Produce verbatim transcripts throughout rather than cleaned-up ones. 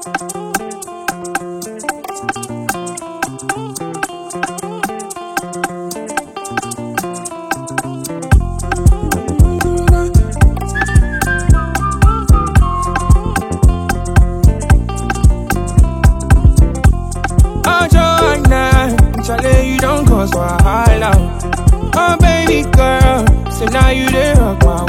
Charlie, you don't cause wahala. Oh baby girl, so now you dey rock my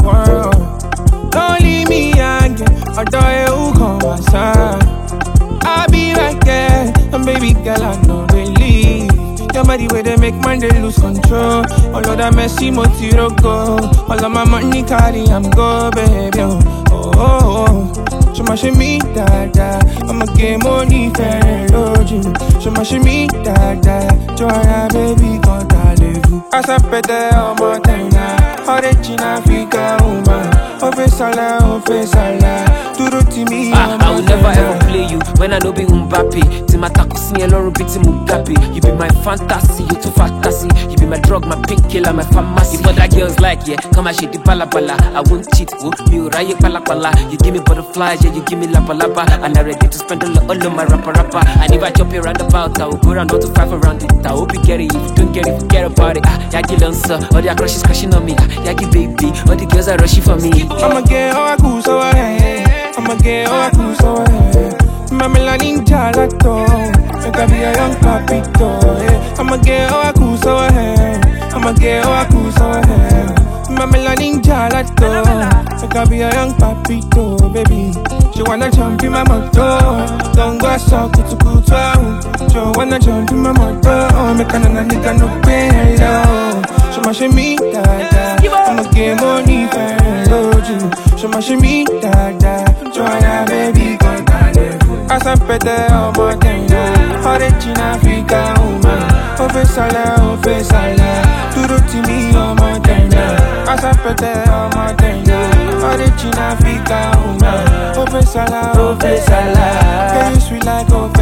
world. Don't leave me hanging, although you come my side. I'll be right there, and baby girl I know they leave. Your body where they make man they lose control. All of that messy motiro go. All of my money carry I'm go, baby. Oh oh oh. Show my shimmy da da. I'ma get money fair you. Show my shimmy da da. Joya baby can't tell Asa pete o montana. Origin Africa woman. Ofesala ofesala. Duro to me. Ah, I will never ever play you when I know be Mbappe. Timata kusi eloro biti Mugabe. You be my fantasy, you too fantasy. You be my drug, my painkiller, my pharmacy. If other girls like yeah, come and shake the bala bala. I won't cheat, oh, me uraye pala pala. You give me butterflies, yeah, you give me lapa lapa. And I'm ready to spend all, all of my rapper rapper. And if I chop you round about, I will go round all to five around it. I hope you get it. If you don't get it, forget about it. Ah, Yagi Lancer, all their crushes crashing on me. Ah, Yagi baby, all the girls are rushing for me. I'ma get all I cool so I I'ma get all I cool so I Mamela ninja lato, make I be a young papito. I'ma get all I cool so I I'ma get all I cool so I Mamela ninja lato, make I be a young papito, baby. She wanna jump in my motor, don't go so kutu kutu. She wanna jump in my motor, make a nana nigga no pay low. She ma shimmy da da, I'ma get money for you. She ma shimmy da da, joya baby gon' tell Asa pete o montana, origin Africa woman. Ofesala ofesala, duro to me o montana. Asa pete o montana, origin Africa woman. Ofesala ofesala, girl you sweet like ofesala.